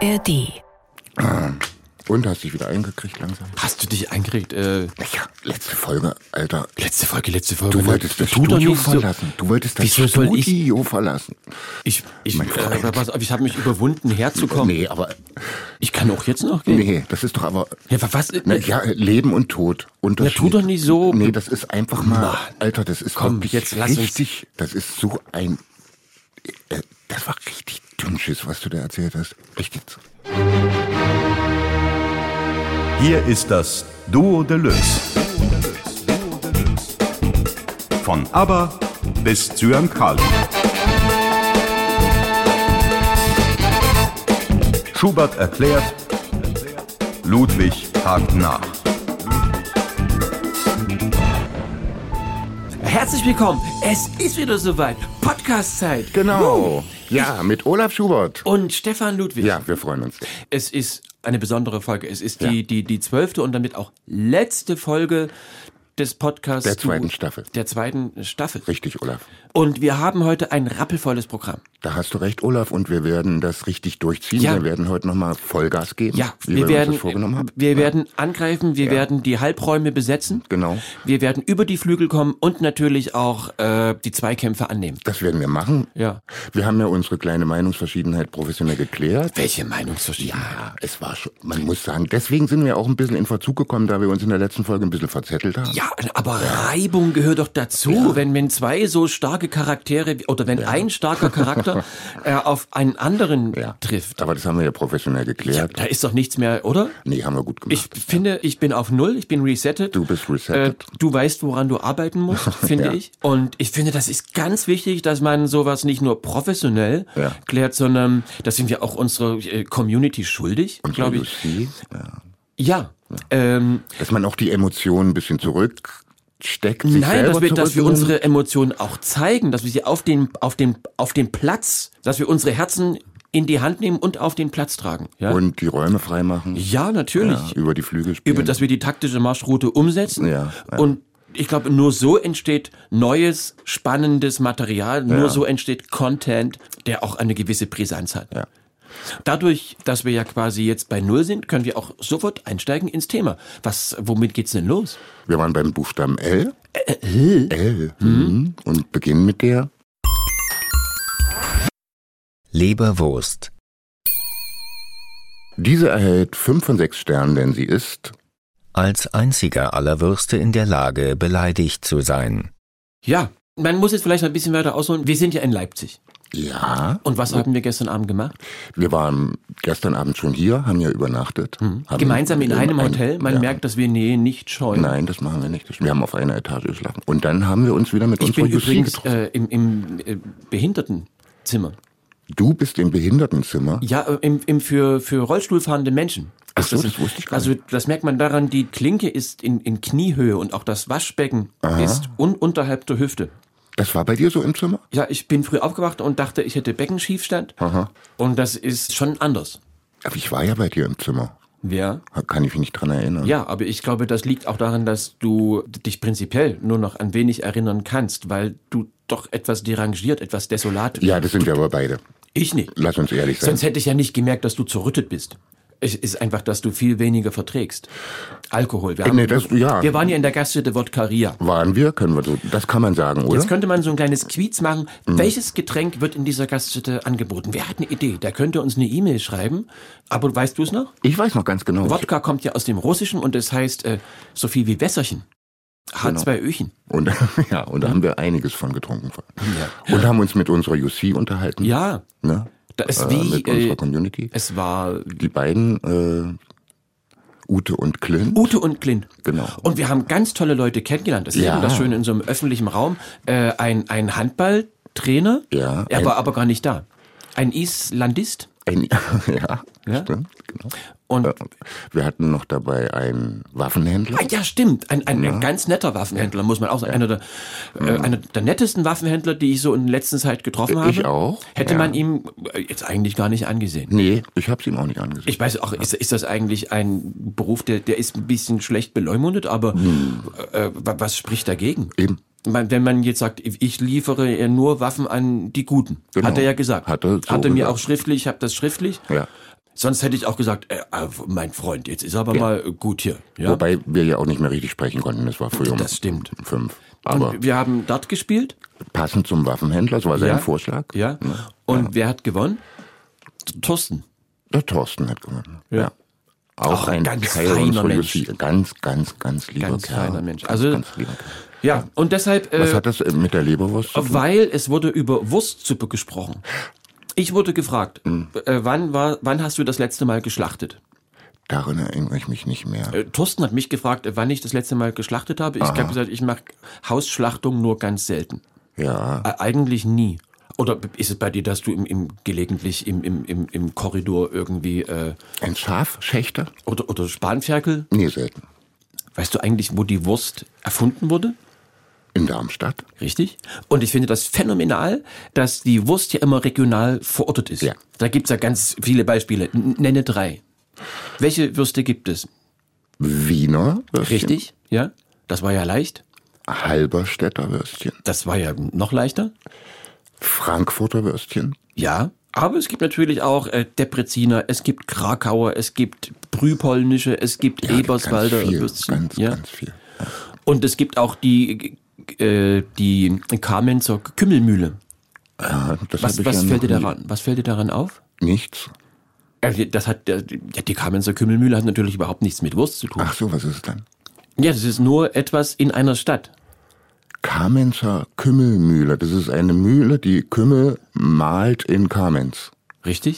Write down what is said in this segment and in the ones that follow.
ARD. Und hast dich wieder eingekriegt langsam? Hast du dich eingekriegt? Ja, letzte Folge, Alter. Letzte Folge. Du wolltest das Studio verlassen. Du wolltest das Studio verlassen. Ich habe mich überwunden, herzukommen. Nee, aber... Ich kann auch jetzt noch gehen. Nee, das ist doch aber... Ja, was? Ja, Leben und Tod. Unterschied. Ja, tu doch nicht so. Nee, das ist einfach mal... Mann. Alter, das ist Komm, wirklich jetzt lass richtig... Das ist so ein... Das war richtig Dünnschiss, was du da erzählt hast. Richtig. Hier ist das Duo Deluxe. Von ABBA bis Zyankali. Schubert erklärt, Ludwig hakt nach. Herzlich willkommen, es ist wieder soweit. Podcast-Zeit. Genau. Ja, mit Olaf Schubert. Und Stefan Ludwig. Ja, wir freuen uns. Es ist eine besondere Folge. Es ist die 12. und damit auch letzte Folge des Podcasts. Der zweiten Staffel. Der zweiten Staffel. Richtig, Olaf. Und wir haben heute ein rappelvolles Programm. Da hast du recht, Olaf, und wir werden das richtig durchziehen. Ja. Wir werden heute nochmal Vollgas geben, wie wir uns das vorgenommen haben. Wir werden angreifen, wir werden die Halbräume besetzen. Genau. Wir werden über die Flügel kommen und natürlich auch die Zweikämpfe annehmen. Das werden wir machen. Ja. Wir haben ja unsere kleine Meinungsverschiedenheit professionell geklärt. Welche Meinungsverschiedenheit? Ja, es war schon, man muss sagen, deswegen sind wir auch ein bisschen in Verzug gekommen, da wir uns in der letzten Folge ein bisschen verzettelt haben. Ja, aber Reibung gehört doch dazu, wenn zwei so starke Charaktere oder wenn ein starker Charakter auf einen anderen trifft. Aber das haben wir ja professionell geklärt. Ja, da ist doch nichts mehr, oder? Nee, haben wir gut gemacht. Ich finde, ich bin auf Null, ich bin resettet. Du bist resettet. Du weißt, woran du arbeiten musst, finde ich. Und ich finde, das ist ganz wichtig, dass man sowas nicht nur professionell klärt, sondern das sind wir auch unserer Community schuldig, glaube ich. Ja. Dass man auch die Emotionen ein bisschen zurücksteckt. Nein, dass wir unsere Emotionen auch zeigen, dass wir sie auf den Platz, dass wir unsere Herzen in die Hand nehmen und auf den Platz tragen. Ja? Und die Räume freimachen. Ja, natürlich. Ja, über die Flügel spielen. Dass wir die taktische Marschroute umsetzen. Ja. Und ich glaube, nur so entsteht neues, spannendes Material. Nur so entsteht Content, der auch eine gewisse Brisanz hat. Ja. Dadurch, dass wir ja quasi jetzt bei Null sind, können wir auch sofort einsteigen ins Thema. Womit geht's denn los? Wir waren beim Buchstaben L. L. Und beginnen mit der Leberwurst. Diese erhält 5 von 6 Sternen, denn sie ist als einziger aller Würste in der Lage, beleidigt zu sein. Ja, man muss jetzt vielleicht noch ein bisschen weiter ausholen. Wir sind ja in Leipzig. Ja. Und was haben wir gestern Abend gemacht? Wir waren gestern Abend schon hier, haben hier übernachtet. Gemeinsam in einem Hotel? Man merkt, dass wir Nähe nicht scheuen. Nein, das machen wir nicht. Wir haben auf einer Etage geschlafen. Und dann haben wir uns wieder mit unserer Jussi getroffen. Im Behindertenzimmer. Du bist im Behindertenzimmer? Ja, für Rollstuhlfahrende Menschen. Ach so, das wusste ich gar nicht. Also das merkt man daran, die Klinke ist in Kniehöhe und auch das Waschbecken ist unterhalb der Hüfte. Das war bei dir so im Zimmer? Ja, ich bin früh aufgewacht und dachte, ich hätte Beckenschiefstand. Aha. Und das ist schon anders. Aber ich war ja bei dir im Zimmer. Ja. Kann ich mich nicht dran erinnern. Ja, aber ich glaube, das liegt auch daran, dass du dich prinzipiell nur noch an wenig erinnern kannst, weil du doch etwas derangiert, etwas desolat. Ja, das sind wir aber beide. Ich nicht. Lass uns ehrlich sein. Sonst hätte ich ja nicht gemerkt, dass du zerrüttet bist. Es ist einfach, dass du viel weniger verträgst. Alkohol. Wir waren ja in der Gaststätte Wodkaria. Waren wir? Das kann man sagen, oder? Jetzt könnte man so ein kleines Quiz machen. Welches Getränk wird in dieser Gaststätte angeboten? Wer hat eine Idee? Der könnte uns eine E-Mail schreiben. Aber weißt du es noch? Ich weiß noch ganz genau. Wodka kommt ja aus dem Russischen und es heißt so viel wie Wässerchen. H2Öchen. Und da haben wir einiges von getrunken. Ja. Und haben uns mit unserer Jussi unterhalten. Ja. Ne? Mit unserer Community. Es war die beiden Ute und Clint. Ute und Clint. Genau. Und wir haben ganz tolle Leute kennengelernt. Das ist eben das Schöne in so einem öffentlichen Raum. Ein Handballtrainer. Ja. Er war aber gar nicht da. Ein Islandist. Ja, stimmt. Genau. Und wir hatten noch dabei einen Waffenhändler. Ja, stimmt. Ein ganz netter Waffenhändler, muss man auch sagen. Einer der nettesten Waffenhändler, die ich so in der letzten Zeit getroffen habe. Ich auch. Hätte man ihm jetzt eigentlich gar nicht angesehen. Nee, ich habe es ihm auch nicht angesehen. Ich weiß auch, ist das eigentlich ein Beruf, der ist ein bisschen schlecht beleumundet, aber was spricht dagegen? Eben. Wenn man jetzt sagt, ich liefere nur Waffen an die Guten, hat er ja gesagt. Hat er mir auch schriftlich, ich habe das schriftlich. Ja. Sonst hätte ich auch gesagt, mein Freund, jetzt ist aber mal gut hier. Ja? Wobei wir ja auch nicht mehr richtig sprechen konnten. Das war früher Das stimmt. 5. Aber Und wir haben Dart gespielt. passend zum Waffenhändler, das war sein Vorschlag. Ja. Und wer hat gewonnen? Thorsten. Der Thorsten hat gewonnen. Ja. Auch ein ganz Teil feiner unserer Mensch. Lucy. Ganz lieber Ganz Kerl. feiner Mensch. Also, ganz lieber Kerl. ja, und deshalb, Was hat das mit der Leberwurst zu tun? weil es wurde über Wurstsuppe gesprochen. Ich wurde gefragt, wann hast du das letzte Mal geschlachtet? Daran erinnere ich mich nicht mehr. Thorsten hat mich gefragt, wann ich das letzte Mal geschlachtet habe. Ich habe gesagt, ich mache Hausschlachtung nur ganz selten. Ja. Eigentlich nie. Oder ist es bei dir, dass du gelegentlich im Korridor irgendwie Ein Schafschächter? oder Spanferkel? Nee, selten. Weißt du eigentlich, wo die Wurst erfunden wurde? In Darmstadt? Richtig. Und ich finde das phänomenal, dass die Wurst ja immer regional verortet ist. Ja. Da gibt's ja ganz viele Beispiele. Nenne 3. Welche Würste gibt es? Wiener Würstchen? Richtig, ja. Das war ja leicht. Halberstädter Würstchen? Das war ja noch leichter. Frankfurter Würstchen? Ja. Aber es gibt natürlich auch Debreziner, es gibt Krakauer, es gibt Brühpolnische, es gibt Eberswalder ganz viel, Würstchen. ganz viel. Ja. Und es gibt auch die Kamenzer Kümmelmühle. Ja, das Was hab ich fällt dir noch nie- daran? Was fällt dir daran auf? Nichts. Die Kamenzer Kümmelmühle hat natürlich überhaupt nichts mit Wurst zu tun. Ach so, was ist es dann? Ja, das ist nur etwas in einer Stadt. Kamenzer Kümmelmühle. Das ist eine Mühle, die Kümmel mahlt in Kamenz. Richtig?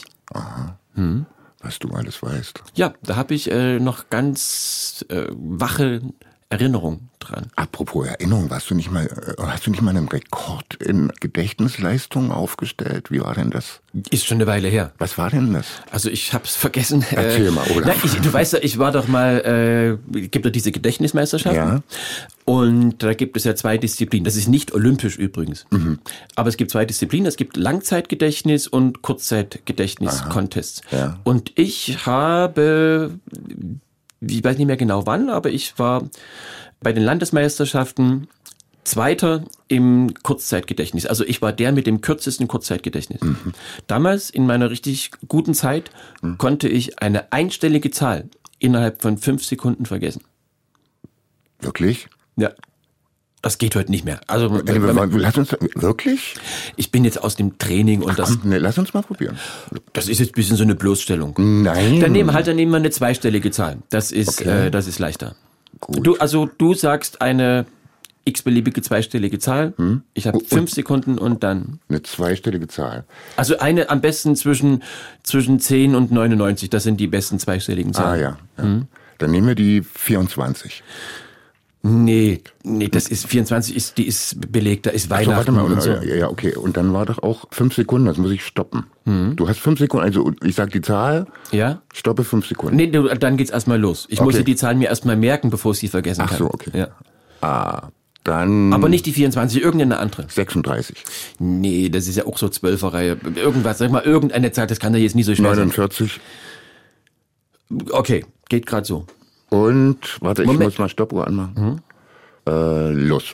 Was du alles weißt. Ja, da habe ich noch ganz wache Erinnerung dran. Apropos Erinnerung, hast du nicht mal einen Rekord in Gedächtnisleistung aufgestellt? Wie war denn das? Ist schon eine Weile her. Was war denn das? Also ich hab's vergessen. Erzähl mal, oder? Du weißt ja, ich war doch mal, gibt ja diese Gedächtnismeisterschaften. Ja. Und da gibt es ja 2 Disziplinen. Das ist nicht olympisch übrigens. Aber es gibt 2 Disziplinen. Es gibt Langzeitgedächtnis und Kurzzeitgedächtnis-Contests. Ja. Und ich habe, ich weiß nicht mehr genau wann, aber ich war bei den Landesmeisterschaften Zweiter im Kurzzeitgedächtnis. Also ich war der mit dem kürzesten Kurzzeitgedächtnis. Damals, in meiner richtig guten Zeit, konnte ich eine einstellige Zahl innerhalb von 5 Sekunden vergessen. Wirklich? Ja. Das geht heute nicht mehr. Also Lass uns, wirklich? ich bin jetzt aus dem Training und das Komm, lass uns mal probieren. ist jetzt ein bisschen so eine Bloßstellung. Nein. Dann nehmen wir eine zweistellige Zahl. Das ist leichter. Gut. Du sagst eine x-beliebige zweistellige Zahl. Ich habe 5 Sekunden und dann. Eine zweistellige Zahl. Also eine am besten zwischen 10 und 99. Das sind die besten zweistelligen Zahlen. Ja. Dann nehmen wir die 24. Nee, das ist 24, die ist belegt, da ist So, Weihnachten warte mal. und so. Ja, okay. Und dann war doch auch 5 Sekunden, das muss ich stoppen. Du hast 5 Sekunden, also ich sag die Zahl, Ja? stoppe 5 Sekunden. Nee, dann geht's erstmal los. Ich muss die Zahlen mir erstmal merken, bevor ich sie vergessen kann. Ach so, okay. Ja. Dann Aber nicht die 24, irgendeine andere. 36. Nee, das ist ja auch so 12er-Reihe. Irgendwas, sag mal, irgendeine Zahl, das kann da jetzt nie so schnell 49. sein. Okay, geht gerade so. Und, warte, ich Moment. muss mal Stoppuhr anmachen. Los.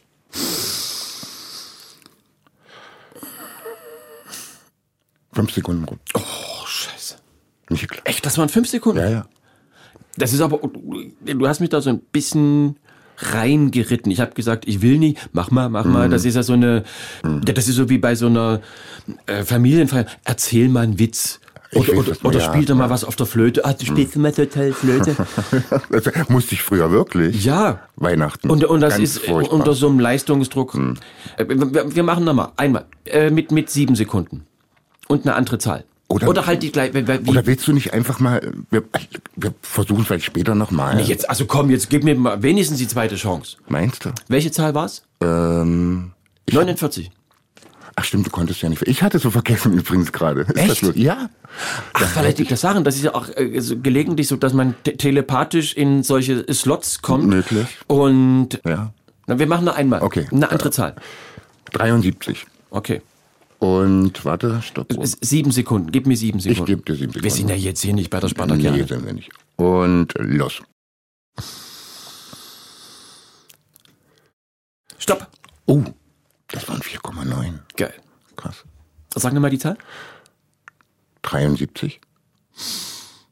Fünf Sekunden rum. Oh, scheiße. Nicht klar. Echt, das waren 5 Sekunden? Ja. Das ist aber, du hast mich da so ein bisschen reingeritten. Ich habe gesagt, ich will nicht, mach mal. Das ist ja so eine, das ist so wie bei so einer Familienfeier. Erzähl mal einen Witz. Oder spiel doch mal was auf der Flöte. Du spielst immer total Flöte. Das musste ich früher wirklich. Ja. Weihnachten. Und das Ganz ist furchtbar. unter so einem Leistungsdruck. Wir machen nochmal. Einmal. Mit 7 Sekunden. Und eine andere Zahl. Oder halt die gleiche. Oder willst du nicht einfach mal, wir versuchen es vielleicht später nochmal. Jetzt gib mir mal wenigstens die zweite Chance. Meinst du? Welche Zahl war's? 49. Ach stimmt, du konntest ja nicht. Ich hatte so vergessen übrigens gerade. Ist Echt? das so? Ja. Ach, vielleicht liegt das daran. Das ist ja auch so gelegentlich so, dass man telepathisch in solche Slots kommt. Möglich. Und Ja. na, wir machen nur einmal. Okay. Eine andere Zahl. 73. Okay. Und warte, stopp. 7 Sekunden. Gib mir 7 Sekunden. Ich gebe dir 7 Sekunden. Wir sind ja jetzt hier nicht bei der Spartakiade. Nee, sind wir nicht. Und los. Stopp. Oh, das waren 4,9. Geil. Krass. Sag mir mal die Zahl. 73.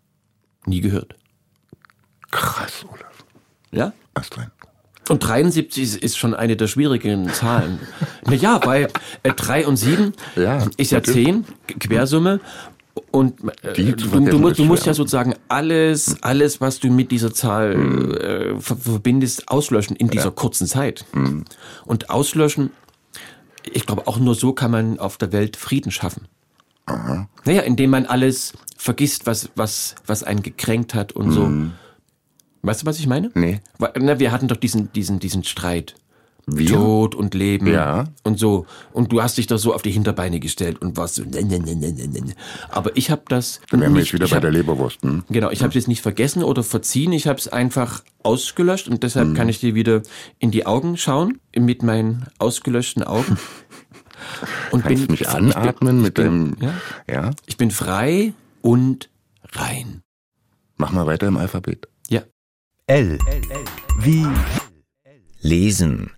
Nie gehört. Krass, Olaf. Ja? Astrid. Und 73 ist schon eine der schwierigen Zahlen. Naja, weil 3 und 7 ist ja 10, Quersumme. Und du musst ja sozusagen alles, was du mit dieser Zahl verbindest, auslöschen in dieser kurzen Zeit. Und auslöschen, ich glaube, auch nur so kann man auf der Welt Frieden schaffen. Aha. Naja, indem man alles vergisst, was einen gekränkt hat und so. Weißt du, was ich meine? Nee. Wir hatten doch diesen Streit. Wir? Tod und Leben Ja. und so. Und du hast dich doch so auf die Hinterbeine gestellt und warst so, Aber ich habe das Dann wären wir nicht, jetzt wieder bei der Leberwurst. Hm? Genau, ich habe es jetzt nicht vergessen oder verziehen, ich habe es einfach ausgelöscht und deshalb kann ich dir wieder in die Augen schauen, mit meinen ausgelöschten Augen. Und Kannst mich anatmen mit dem... Ja? Ich bin frei und rein. Mach mal weiter im Alphabet. Ja. L wie Lesen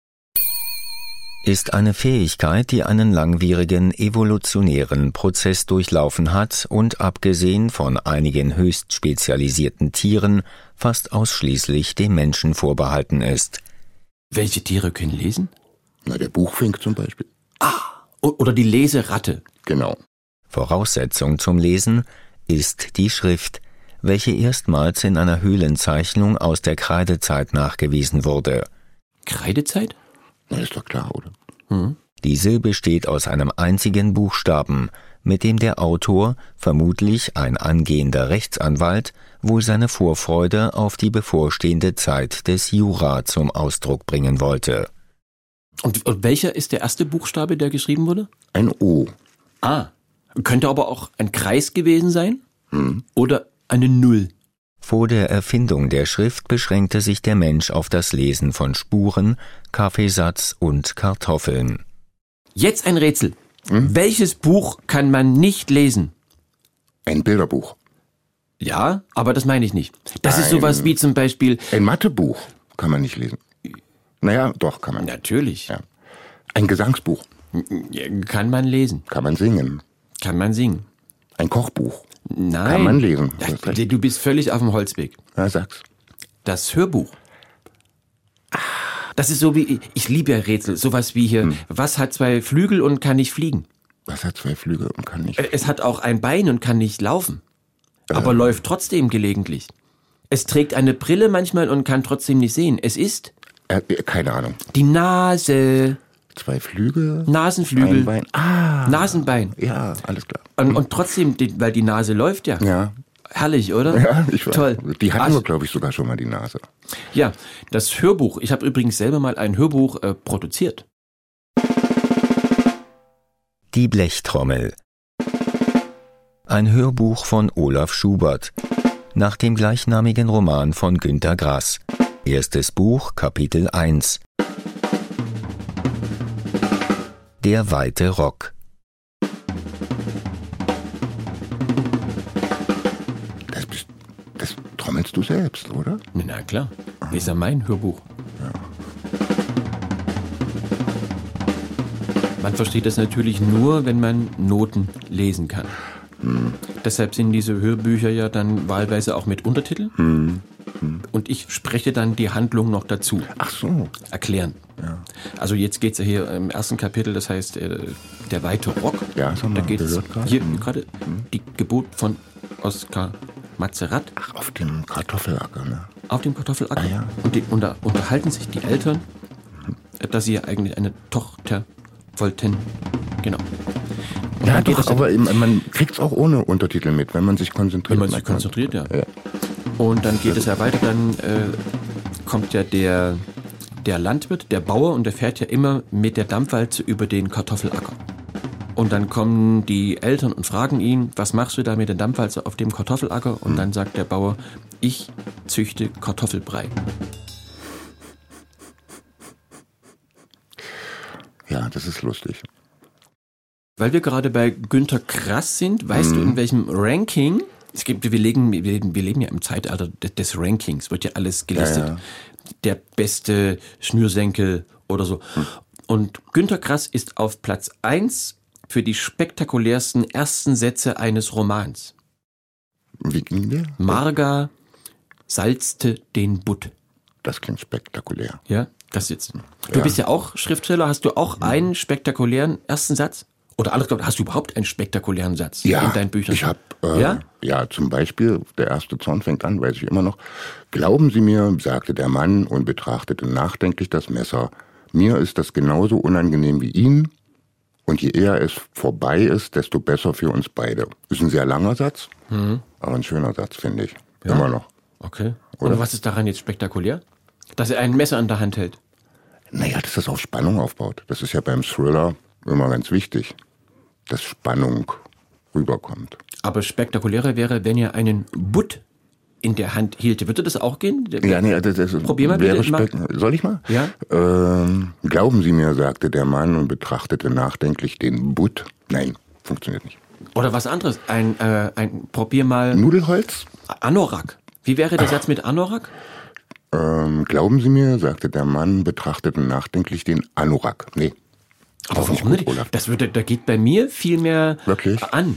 ist eine Fähigkeit, die einen langwierigen evolutionären Prozess durchlaufen hat und abgesehen von einigen höchst spezialisierten Tieren fast ausschließlich dem Menschen vorbehalten ist. Welche Tiere können lesen? Na, der Buchfink zum Beispiel. Oder die Leseratte. Genau. Voraussetzung zum Lesen ist die Schrift, welche erstmals in einer Höhlenzeichnung aus der Kreidezeit nachgewiesen wurde. Kreidezeit? Na, ist doch klar, oder? Diese besteht aus einem einzigen Buchstaben, mit dem der Autor, vermutlich ein angehender Rechtsanwalt, wohl seine Vorfreude auf die bevorstehende Zeit des Jura zum Ausdruck bringen wollte. Und welcher ist der erste Buchstabe, der geschrieben wurde? Ein O. Könnte aber auch ein Kreis gewesen sein? Oder eine Null? Vor der Erfindung der Schrift beschränkte sich der Mensch auf das Lesen von Spuren, Kaffeesatz und Kartoffeln. Jetzt ein Rätsel. Welches Buch kann man nicht lesen? Ein Bilderbuch. Ja, aber das meine ich nicht. Das ist sowas wie zum Beispiel... Ein Mathebuch kann man nicht lesen. Naja, doch, kann man. Natürlich. Ja. Ein Gesangsbuch. Kann man lesen. Kann man singen. Kann man singen. Ein Kochbuch. Nein. Kann man lesen. Du bist völlig auf dem Holzweg. Na, sag's. Das Hörbuch. Das ist so wie, ich liebe ja Rätsel, sowas wie hier, was hat 2 Flügel und kann nicht fliegen? Was hat 2 Flügel und kann nicht... Es hat auch ein Bein und kann nicht laufen, aber läuft trotzdem gelegentlich. Es trägt eine Brille manchmal und kann trotzdem nicht sehen. Es ist... keine Ahnung. Die Nase. 2 Flügel. Nasenflügel. Ein Bein. Nasenbein. Ja, alles klar. Und trotzdem, weil die Nase läuft ja. Ja. Herrlich, oder? Ja, ich weiß. Toll. Die hatten wir, glaube ich, sogar schon mal, die Nase. Ja, das Hörbuch. Ich habe übrigens selber mal ein Hörbuch produziert. Die Blechtrommel. Ein Hörbuch von Olaf Schubert, nach dem gleichnamigen Roman von Günter Grass. Erstes Buch, Kapitel 1. Der weite Rock. Das trommelst du selbst, oder? Na klar, ist ja mein Hörbuch. Ja. Man versteht das natürlich nur, wenn man Noten lesen kann. Deshalb sind diese Hörbücher ja dann wahlweise auch mit Untertiteln. Und ich spreche dann die Handlung noch dazu. Ach so. Erklären. Ja. Also jetzt geht es ja hier im ersten Kapitel, das heißt der weite Rock. Ja, das haben wir da geht es gehört hier gerade die Geburt von Oskar Mazerat. Ach, auf dem Kartoffelacker, ne? Auf dem Kartoffelacker. Ja. Und da unterhalten sich die Eltern, dass sie ja eigentlich eine Tochter wollten. Genau. Und Ja, dann geht doch, das aber man kriegt's auch ohne Untertitel mit, wenn man sich konzentriert. Wenn man sich konzentriert, ja. Ja. Und dann geht es ja weiter, dann kommt ja der Landwirt, der Bauer, und der fährt ja immer mit der Dampfwalze über den Kartoffelacker. Und dann kommen die Eltern und fragen ihn, was machst du da mit der Dampfwalze auf dem Kartoffelacker? Und dann sagt der Bauer, ich züchte Kartoffelbrei. Ja, das ist lustig. Weil wir gerade bei Günter Grass sind, weißt du, in welchem Ranking, wir leben ja im Zeitalter des Rankings, wird ja alles gelistet. Ja. Der beste Schnürsenkel oder so. Und Günter Grass ist auf Platz 1 für die spektakulärsten ersten Sätze eines Romans. Wie ging der? Marga salzte den Butt. Das klingt spektakulär. Ja, das jetzt. Du bist ja auch Schriftsteller. Hast du auch einen spektakulären ersten Satz? Oder anders gesagt, hast du überhaupt einen spektakulären Satz in deinen Büchern? Ich habe, zum Beispiel, der erste Zorn fängt an, weiß ich immer noch. Glauben Sie mir, sagte der Mann und betrachtete nachdenklich das Messer. Mir ist das genauso unangenehm wie Ihnen. Und je eher es vorbei ist, desto besser für uns beide. Ist ein sehr langer Satz, aber ein schöner Satz, finde ich. Ja? Immer noch. Okay. Oder? Und was ist daran jetzt spektakulär? Dass er ein Messer in der Hand hält? Naja, dass das auf Spannung aufbaut. Das ist ja beim Thriller immer ganz wichtig, dass Spannung rüberkommt. Aber spektakulärer wäre, wenn er einen Butt in der Hand hielte. Würde das auch gehen? Ja, nee, das probier mal bitte. Soll ich mal? Ja. Glauben Sie mir, sagte der Mann und betrachtete nachdenklich den Butt. Nein, funktioniert nicht. Oder was anderes. Probier mal. Nudelholz? Anorak. Wie wäre der Satz mit Anorak? Glauben Sie mir, sagte der Mann, betrachtete nachdenklich den Anorak. Nee. Aber warum nicht? Da geht bei mir viel mehr an.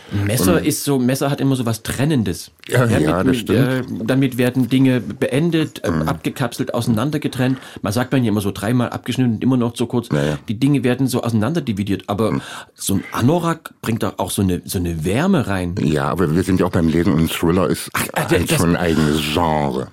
Messer hat immer so was Trennendes. Ja, das stimmt. Damit werden Dinge beendet, abgekapselt, auseinandergetrennt. Man sagt ja immer so 3-mal abgeschnitten und immer noch so kurz. Ja. Die Dinge werden so auseinanderdividiert. Aber so ein Anorak bringt da auch so eine Wärme rein. Ja, aber wir sind ja auch beim Lesen und ein Thriller ist schon ein eigenes Genre.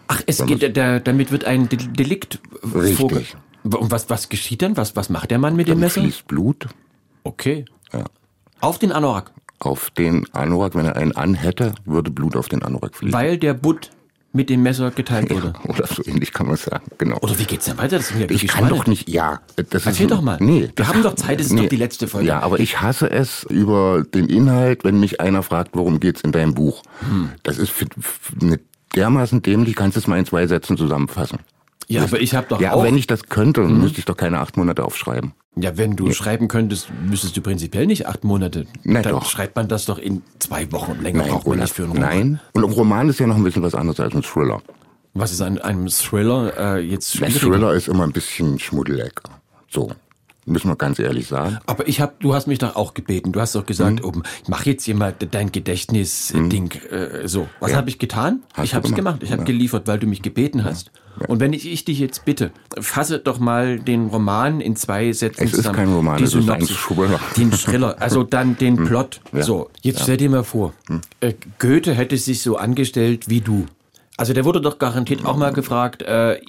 Damit wird ein Delikt Richtig. Und was geschieht dann? Was macht der Mann mit dem Messer? Fließt Blut. Okay. Ja. Auf den Anorak? Auf den Anorak, wenn er einen anhätte, würde Blut auf den Anorak fließen. Weil der Butt mit dem Messer geteilt wurde? Ja, oder so ähnlich kann man sagen, genau. Oder wie geht's denn weiter? Das ist ich kann doch nicht, Erzähl doch mal. Nee. Wir haben doch Zeit, das ist doch die letzte Folge. Ja, aber ich hasse es über den Inhalt, wenn mich einer fragt, worum geht's in deinem Buch. Das ist eine dermaßen dämlich, kannst du es mal in 2 Sätzen zusammenfassen. Ja, aber ich habe doch auch... Ja, wenn ich das könnte, dann müsste ich doch keine 8 Monate aufschreiben. Ja, wenn du schreiben könntest, müsstest du prinzipiell nicht 8 Monate. Nein, dann doch. Schreibt man das doch in 2 Wochen. Länger braucht man nicht für einen Roman. Nein, und ein Roman ist ja noch ein bisschen was anderes als ein Thriller. Was ist an einem Thriller jetzt schwierig? Ein Thriller ist immer ein bisschen Schmuddeleck. So. Müssen wir ganz ehrlich sagen. Aber du hast mich doch auch gebeten. Du hast doch gesagt, mach jetzt hier mal dein Gedächtnis-Ding. So. Was habe ich getan? Ich habe es gemacht. Ich habe geliefert, weil du mich gebeten hast. Ja. Und wenn ich dich jetzt bitte, fasse doch mal den Roman in 2 Sätzen zusammen. Es ist kein Roman, es ist ein Thriller. Den Thriller, also dann den Plot. Ja. So, jetzt stell dir mal vor, Goethe hätte sich so angestellt wie du. Also der wurde doch garantiert auch mal gefragt,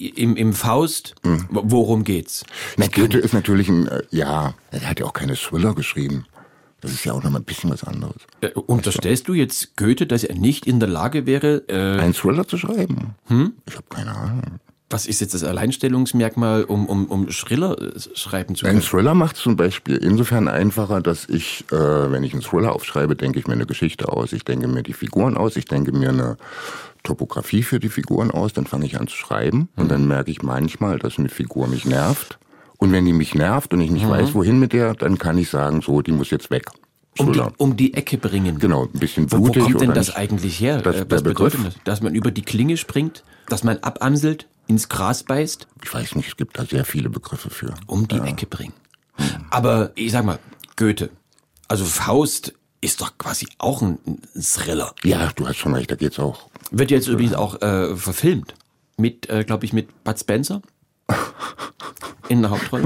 im Faust, worum geht's? Na, Goethe ist natürlich er hat ja auch keine Thriller geschrieben. Das ist ja auch noch mal ein bisschen was anderes. Unterstellst du jetzt Goethe, dass er nicht in der Lage wäre... einen Thriller zu schreiben? Ich habe keine Ahnung. Was ist jetzt das Alleinstellungsmerkmal, um Thriller schreiben zu können? Ein Thriller macht es zum Beispiel insofern einfacher, dass ich, wenn ich einen Thriller aufschreibe, denke ich mir eine Geschichte aus. Ich denke mir die Figuren aus. Ich denke mir eine Topografie für die Figuren aus. Dann fange ich an zu schreiben. Und dann merke ich manchmal, dass eine Figur mich nervt. Und wenn die mich nervt und ich nicht weiß, wohin mit der, dann kann ich sagen, so, die muss jetzt weg. Um die Ecke bringen. Genau, ein bisschen blutig. Wo kommt denn das eigentlich her? Was bedeutet das? Dass man über die Klinge springt? Dass man abamselt? Ins Gras beißt? Ich weiß nicht, es gibt da sehr viele Begriffe für. Um die Ecke bringen. Aber ich sag mal, Goethe, also Faust ist doch quasi auch ein Thriller. Ja, du hast schon recht, da geht's auch. Wird jetzt übrigens auch verfilmt. Mit, glaube ich, mit Bud Spencer. In der Hauptrolle.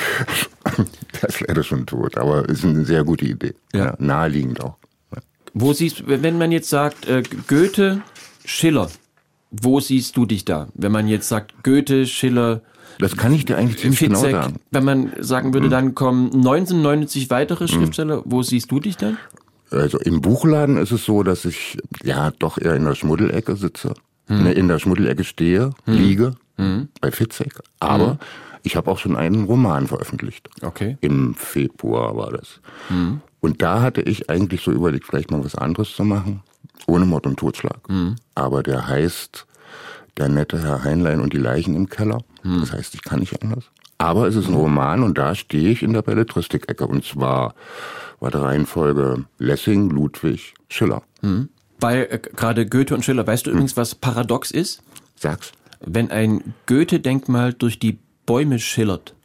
Der ist leider schon tot, aber ist eine sehr gute Idee. Ja. Naheliegend auch. Ja. Wo siehst, wenn man jetzt sagt, Goethe, Schiller, wo siehst du dich da? Wenn man jetzt sagt, Goethe, Schiller, das kann ich dir eigentlich ziemlich genau sagen. Wenn man sagen würde, dann kommen 1990 weitere Schriftsteller, wo siehst du dich dann? Also im Buchladen ist es so, dass ich doch eher in der Schmuddelecke sitze, in der Schmuddelecke stehe, liege, bei Fitzek. Aber ich habe auch schon einen Roman veröffentlicht. Okay. Im Februar war das. Und da hatte ich eigentlich so überlegt, vielleicht mal was anderes zu machen, ohne Mord und Totschlag. Aber der heißt Der nette Herr Heinlein und die Leichen im Keller. Das heißt, ich kann nicht anders. Aber es ist ein Roman und da stehe ich in der Belletristik-Ecke. Und zwar war der Reihenfolge Lessing, Ludwig, Schiller. Weil gerade Goethe und Schiller, weißt du übrigens, was paradox ist? Sag's. Wenn ein Goethe-Denkmal durch die Bäume schillert.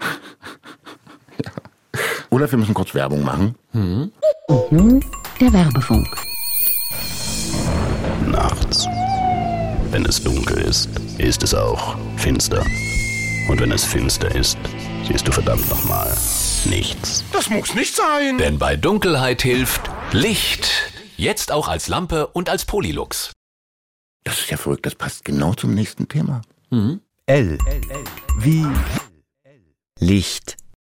Ja. Oder wir müssen kurz Werbung machen. Und nun der Werbefunk. Wenn es dunkel ist, ist es auch finster. Und wenn es finster ist, siehst du verdammt nochmal nichts. Das muss nicht sein. Denn bei Dunkelheit hilft Licht. Jetzt auch als Lampe und als Polylux. Das ist ja verrückt, das passt genau zum nächsten Thema. L wie Licht.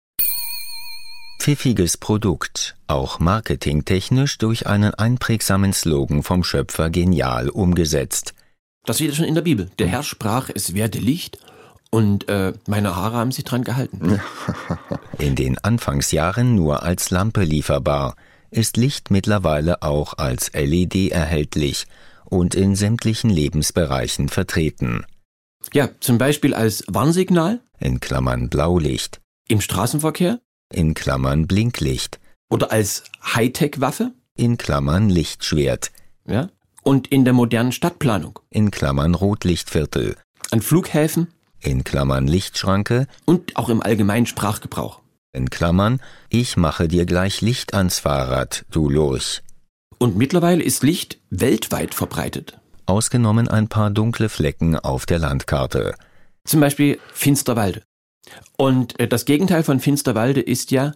Pfiffiges Produkt, auch marketingtechnisch durch einen einprägsamen Slogan vom Schöpfer genial umgesetzt. Das steht schon in der Bibel. Der Herr sprach, es werde Licht, und meine Haare haben sich dran gehalten. In den Anfangsjahren nur als Lampe lieferbar, ist Licht mittlerweile auch als LED erhältlich und in sämtlichen Lebensbereichen vertreten. Ja, zum Beispiel als Warnsignal, In Klammern Blaulicht, im Straßenverkehr in Klammern Blinklicht, oder als Hightech-Waffe, in Klammern Lichtschwert, ja, und in der modernen Stadtplanung, in Klammern Rotlichtviertel, an Flughäfen in Klammern Lichtschranke, und auch im allgemeinen Sprachgebrauch. in Klammern ich mache dir gleich Licht ans Fahrrad, du Lurch. Und mittlerweile ist Licht weltweit verbreitet. Ausgenommen ein paar dunkle Flecken auf der Landkarte. Zum Beispiel Finsterwalde. Und das Gegenteil von Finsterwalde ist ja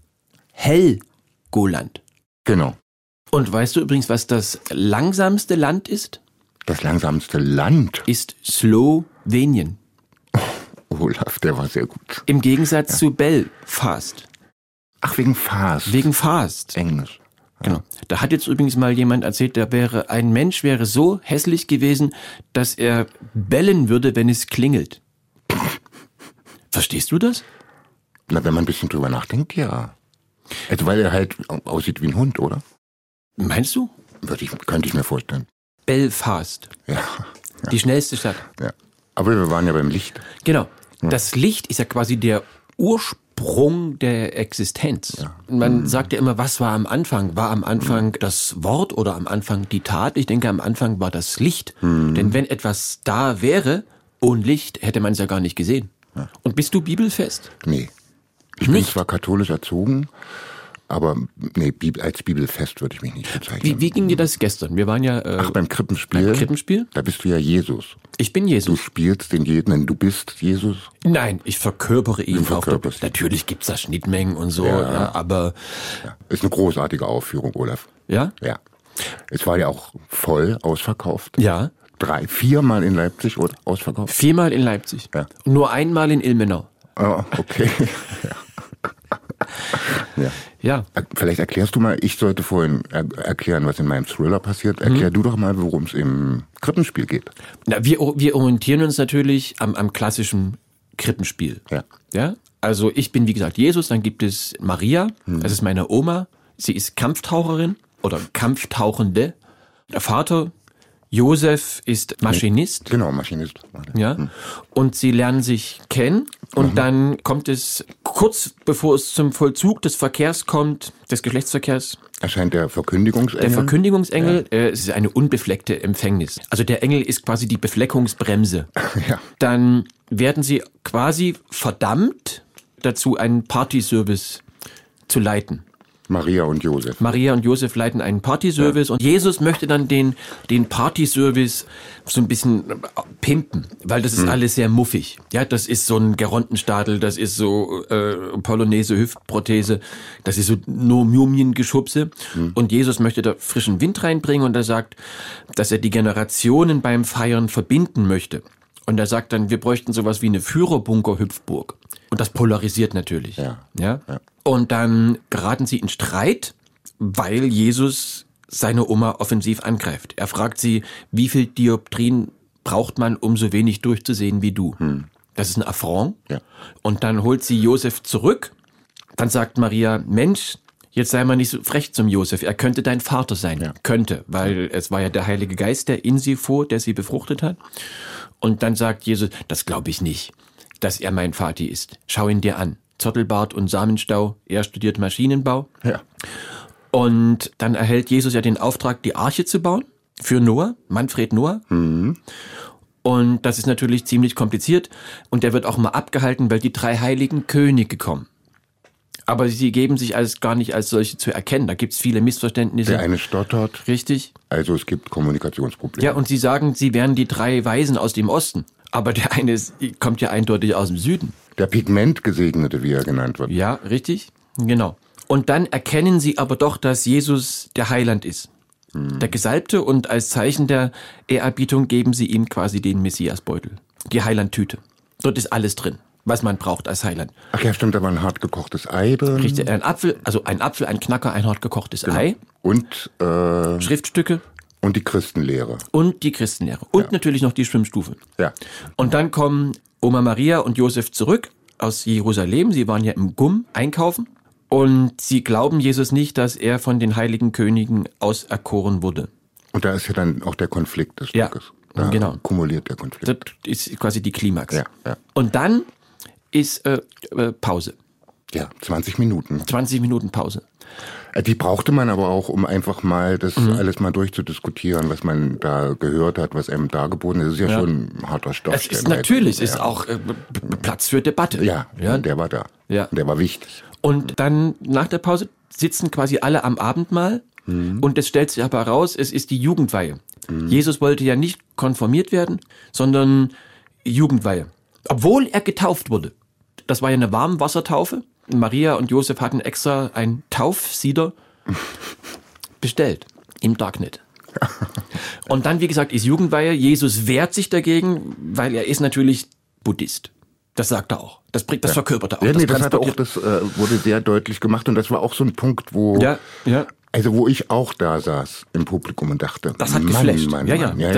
Helgoland. Genau. Und weißt du übrigens, was das langsamste Land ist? Das langsamste Land. Ist Slowenien. Olaf, der war sehr gut. Im Gegensatz zu Belfast. Ach, wegen Fast. Wegen Fast. Englisch. Genau. Da hat jetzt übrigens mal jemand erzählt, ein Mensch wäre so hässlich gewesen, dass er bellen würde, wenn es klingelt. Verstehst du das? Na, wenn man ein bisschen drüber nachdenkt, ja. Also, weil er halt aussieht wie ein Hund, oder? Meinst du? Könnte ich mir vorstellen. Belfast. Ja. Die schnellste Stadt. Ja. Aber wir waren ja beim Licht. Genau. Das Licht ist ja quasi der Ursprung der Existenz. Ja. Man sagt ja immer, was war am Anfang? War am Anfang das Wort oder am Anfang die Tat? Ich denke, am Anfang war das Licht. Denn wenn etwas da wäre, ohne Licht, hätte man es ja gar nicht gesehen. Ja. Und bist du bibelfest? Nee. Ich bin zwar katholisch erzogen, aber nee, als bibelfest würde ich mich nicht bezeichnen. Wie ging dir das gestern? Wir waren ja beim Krippenspiel. Beim Krippenspiel? Da bist du ja Jesus. Ich bin Du Jesus. spielst den jeden, du bist Jesus. Nein, ich verkörpere ihn. Du verkörperst ihn. Natürlich gibt's da Schnittmengen und so, Ja. ja, aber Ja. Ist eine großartige Aufführung, Olaf. ja? Ja. Es war ja auch voll ausverkauft. Ja. 3-4 Mal in Leipzig oder ausverkauft. 4-mal in Leipzig. Ja. Nur einmal in Ilmenau. Oh, okay. Ja. Ja. Vielleicht erklärst du mal, ich sollte vorhin erklären, was in meinem Thriller passiert. Erklär du doch mal, worum es im Krippenspiel geht. Na, wir orientieren uns natürlich am klassischen Krippenspiel. Ja. Ja? Also ich bin, wie gesagt, Jesus, dann gibt es Maria, das ist meine Oma. Sie ist Kampftaucherin oder Kampftauchende. Der Vater, Josef, ist Maschinist. Genau, Maschinist. Ja. Und sie lernen sich kennen und dann kommt es kurz bevor es zum Vollzug des Verkehrs kommt, des Geschlechtsverkehrs. Erscheint der Verkündigungsengel. Der Verkündigungsengel, es ist eine unbefleckte Empfängnis. Also der Engel ist quasi die Befleckungsbremse. Ja. Dann werden sie quasi verdammt dazu, einen Partyservice zu leiten. Maria und Josef. Maria und Josef leiten einen Partyservice und Jesus möchte dann den Partyservice so ein bisschen pimpen, weil das ist alles sehr muffig. Ja, das ist so ein Gerontenstadel, das ist so Polonaise Hüftprothese, das ist so nur Mumiengeschubse. Und Jesus möchte da frischen Wind reinbringen und er sagt, dass er die Generationen beim Feiern verbinden möchte. Und er sagt dann, wir bräuchten sowas wie eine Führerbunker-Hüpfburg. Und das polarisiert natürlich. Ja. Und dann geraten sie in Streit, weil Jesus seine Oma offensiv angreift. Er fragt sie, wie viel Dioptrien braucht man, um so wenig durchzusehen wie du? Das ist ein Affront. Ja. Und dann holt sie Josef zurück. Dann sagt Maria, Mensch, jetzt sei mal nicht so frech zum Josef. Er könnte dein Vater sein. Ja. Könnte, weil es war ja der Heilige Geist, der in sie fuhr, der sie befruchtet hat. Und dann sagt Jesus, das glaube ich nicht, dass er mein Vati ist. Schau ihn dir an. Zottelbart und Samenstau. Er studiert Maschinenbau. Ja. Und dann erhält Jesus ja den Auftrag, die Arche zu bauen für Noah, Manfred Noah. Und das ist natürlich ziemlich kompliziert. Und der wird auch mal abgehalten, weil die 3 heiligen Könige kommen. Aber sie geben sich als gar nicht als solche zu erkennen. Da gibt es viele Missverständnisse. Der eine stottert. Richtig. Also es gibt Kommunikationsprobleme. Ja, und sie sagen, sie wären die 3 Weisen aus dem Osten. Aber der eine kommt ja eindeutig aus dem Süden. Der Pigmentgesegnete, wie er genannt wird. Ja, richtig. Genau. Und dann erkennen sie aber doch, dass Jesus der Heiland ist. Der Gesalbte, und als Zeichen der Ehrerbietung geben sie ihm quasi den Messiasbeutel. Die Heilandtüte. Dort ist alles drin, was man braucht als Heiland. Ach ja, stimmt, da war ein hart gekochtes Ei drin. Richtig, ein Apfel, ein Knacker, ein hart gekochtes Ei. Und Schriftstücke. Und die Christenlehre. Und die Christenlehre. Und natürlich noch die Schwimmstufe. Ja. Und dann kommen Oma Maria und Josef zurück aus Jerusalem. Sie waren ja im Gumm einkaufen. Und sie glauben Jesus nicht, dass er von den heiligen Königen auserkoren wurde. Und da ist ja dann auch der Konflikt des Stückes. Da genau. Kumuliert der Konflikt. Das ist quasi die Klimax. Ja. Und dann ist Pause. Ja, 20 Minuten. 20 Minuten Pause. Die brauchte man aber auch, um einfach mal das alles mal durchzudiskutieren, was man da gehört hat, was einem dargeboten ist. Das ist ja schon ein harter Stoff. Es ist natürlich, ist auch Platz für Debatte. Ja, der war da. Ja. Der war wichtig. Und dann nach der Pause sitzen quasi alle am Abendmahl. Und es stellt sich aber heraus, es ist die Jugendweihe. Jesus wollte ja nicht konfirmiert werden, sondern Jugendweihe. Obwohl er getauft wurde. Das war ja eine Warmwassertaufe. Maria und Josef hatten extra ein Taufsieder bestellt im Darknet. Und dann, wie gesagt, ist Jugendweihe. Jesus wehrt sich dagegen, weil er ist natürlich Buddhist. Das sagt er auch. Das verkörpert er auch. Ja, das wurde sehr deutlich gemacht. Und das war auch so ein Punkt, wo... Ja. Also wo ich auch da saß im Publikum und dachte, das hat geflasht. Mann.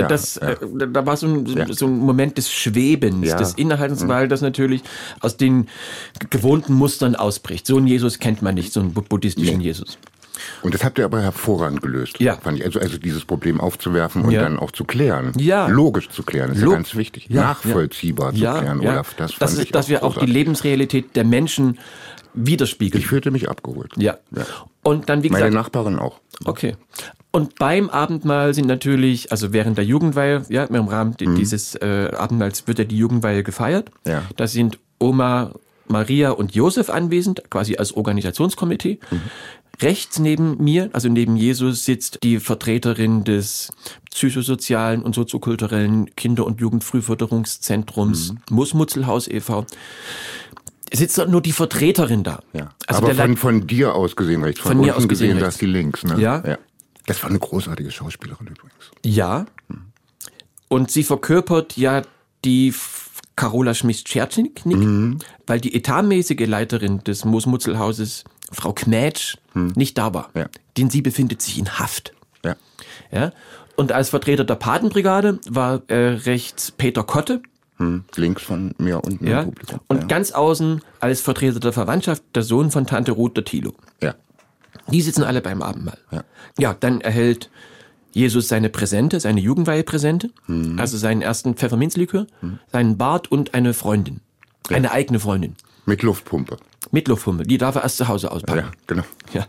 Da war so ein Moment des Schwebens, des Innehaltens, weil das natürlich aus den gewohnten Mustern ausbricht. So einen Jesus kennt man nicht, so einen buddhistischen Jesus. Und das habt ihr aber hervorragend gelöst, fand ich. Also dieses Problem aufzuwerfen und dann auch zu klären. Ja. Logisch zu klären, ist ja ganz wichtig. Nachvollziehbar zu klären, Olaf. Dass wir auch die Lebensrealität der Menschen widerspiegeln. Ich fühlte mich abgeholt. Ja. Und dann, wie gesagt, meine Nachbarin auch. Okay. Und beim Abendmahl sind natürlich, also während der Jugendweihe, im Rahmen dieses Abendmahls wird ja die Jugendweihe gefeiert. Ja. Da sind Oma Maria und Josef anwesend, quasi als Organisationskomitee. Rechts neben mir, also neben Jesus, sitzt die Vertreterin des psychosozialen und soziokulturellen Kinder- und Jugendfrühförderungszentrums Musmutzelhaus e.V. Sitzt nur die Vertreterin da. Ja. Also aber von dir aus gesehen rechts. Von mir aus gesehen rechts. Da ist die links. Ne? Ja. Das war eine großartige Schauspielerin übrigens. Ja. Und sie verkörpert ja die Karola Schmidt-Schertschnik, weil die etatmäßige Leiterin des Moosmutzelhauses, Frau Kmätsch, nicht da war. Ja. Denn sie befindet sich in Haft. Ja. Und als Vertreter der Patenbrigade war rechts Peter Kotte. Links von mir unten im Publikum. Und ganz außen als Vertreter der Verwandtschaft der Sohn von Tante Ruth, der Thilo. Ja. Die sitzen alle beim Abendmahl. Ja, dann erhält Jesus seine Präsente, seine Jugendweihepräsente, also seinen ersten Pfefferminzlikör, seinen Bart und eine Freundin. Eine eigene Freundin. Mit Luftpumpe. Die darf er erst zu Hause auspacken. Ja, genau. Ja.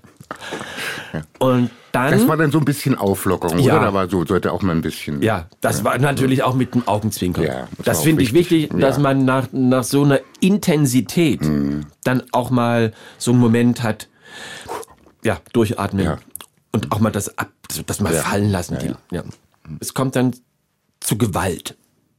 Und dann... Das war dann so ein bisschen Auflockerung, oder? Da war sollte auch mal ein bisschen... Ja, das war natürlich auch mit dem Augenzwinkern. Ja, das finde ich wichtig, dass man nach so einer Intensität dann auch mal so einen Moment hat, durchatmen und auch mal das mal fallen lassen. Ja. Es kommt dann zu Gewalt.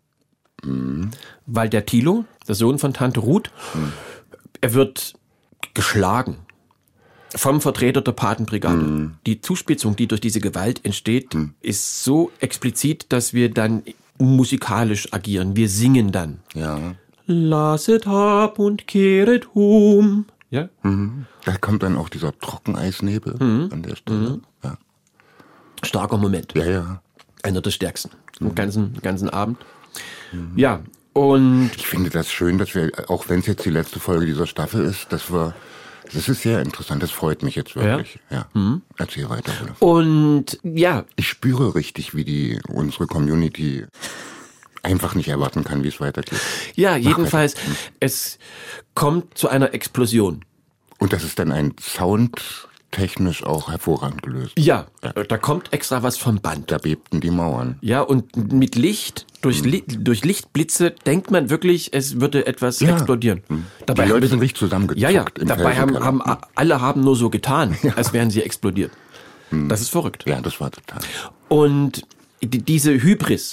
Weil der Thilo, der Sohn von Tante Ruth, er wird geschlagen vom Vertreter der Patenbrigade. Die Zuspitzung, die durch diese Gewalt entsteht, ist so explizit, dass wir dann musikalisch agieren. Wir singen dann. Ja. Lasset ab und kehret um. Ja. Da kommt dann auch dieser Trockeneisnebel an der Stelle. Ja. Starker Moment. Ja. Einer der stärksten im ganzen Abend. Ja, und... Ich finde das schön, dass wir, auch wenn es jetzt die letzte Folge dieser Staffel ist, das ist sehr interessant, das freut mich jetzt wirklich. Ja. Erzähl weiter, Olaf. Und ich spüre richtig, wie unsere Community einfach nicht erwarten kann, wie es weitergeht. Ja, jedenfalls, es kommt zu einer Explosion. Und das ist dann ein Sound technisch auch hervorragend gelöst. Ja, da kommt extra was vom Band. Da bebten die Mauern. Ja, und mit Licht, durch Lichtblitze denkt man wirklich, es würde etwas explodieren. Dabei die Leute sind richtig zusammengezuckt. Dabei haben alle nur so getan, als wären sie explodiert. Das ist verrückt. Ja, das war total. Und diese Hybris,